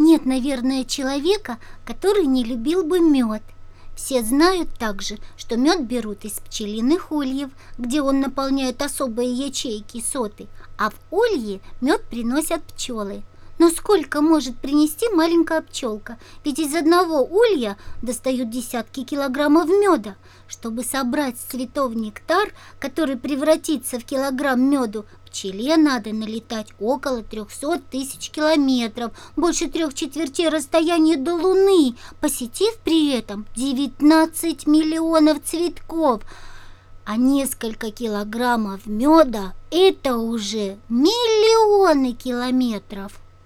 Нет, наверное, человека, который не любил бы мед. Все знают также, что мед берут из пчелиных ульев, где он наполняет особые ячейки соты, а в ульи мед приносят пчелы. Но сколько может принести маленькая пчелка? Ведь из одного улья достают десятки килограммов меда. Чтобы собрать с цветов нектар, который превратится в килограмм меду, пчеле надо налетать около 300 тысяч километров, больше 3/4 расстояния до Луны, посетив при этом 19 миллионов цветков. А несколько килограммов меда – это уже миллионы километров.